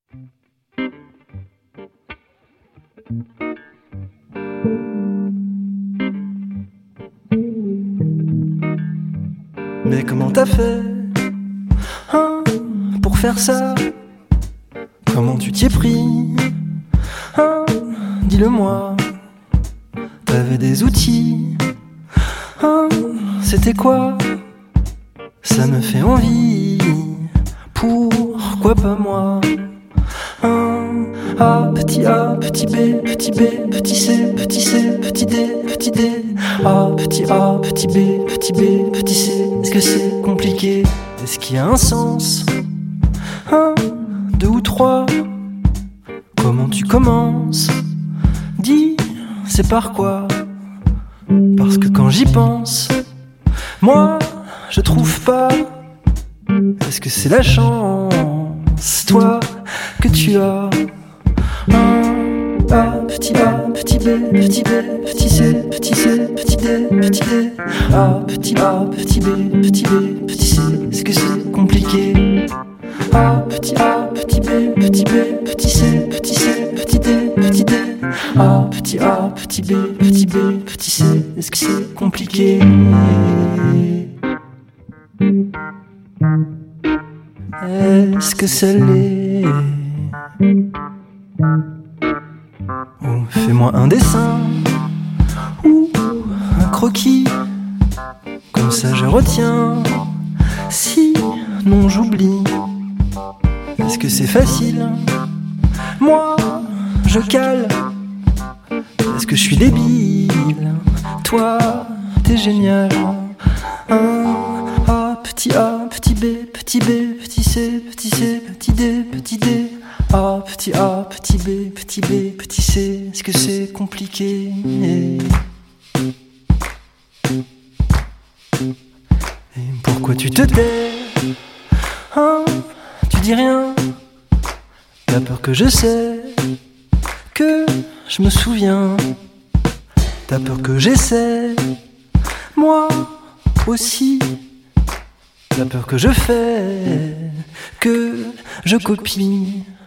Mais comment t'as fait, hein, pour faire ça? Comment tu t'y es pris, hein, dis-le-moi. T'avais des outils, hein, c'était quoi? Ça me fait envie, pourquoi pas moi? A, petit B, petit B, petit C, petit C, petit D, petit D. A, petit B, petit C. Est-ce que c'est compliqué? Est-ce qu'il y a un sens? Un, deux ou trois? Comment tu commences? Dis, c'est par quoi? Parce que quand j'y pense, moi, je trouve pas. Est-ce que c'est la chance, toi, que tu as? Petit B, petit B, petit C, petit C, petit D, petit D. Petit B, petit C. Est-ce que c'est compliqué? Petit B, petit C, petit C, petit D, petit D. Petit B, petit C. Est-ce que c'est compliqué? Est-ce que ça l'est? Oh, fais-moi un dessin ou un croquis, comme ça je retiens, sinon j'oublie. Est-ce que c'est facile? Moi, je cale. Est-ce que je suis débile? Toi, t'es génial. Petit B, petit C, petit C, petit D, petit D. Petit B, petit C. Est-ce que c'est compliqué? Et pourquoi tu te tais? Hein, tu dis rien? T'as peur que je sais, que je me souviens. T'as peur que j'essaie, moi aussi. T'as peur que je fais, que je copie.